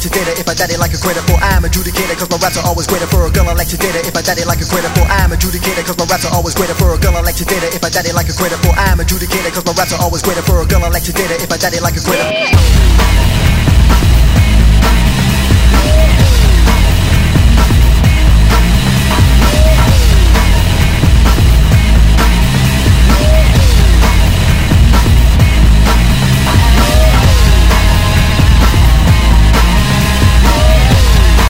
you did it, if I did it like a critical, I'm adjudicated cause my raps are always greater for a girl, I like you did it, if I did it like a critical, I'm adjudicated cause my raps are always greater for a girl, I like you did it, if I did it like a critical, I'm adjudicated cause my raps are always greater for a girl, I like you did it, if I did it like a critical.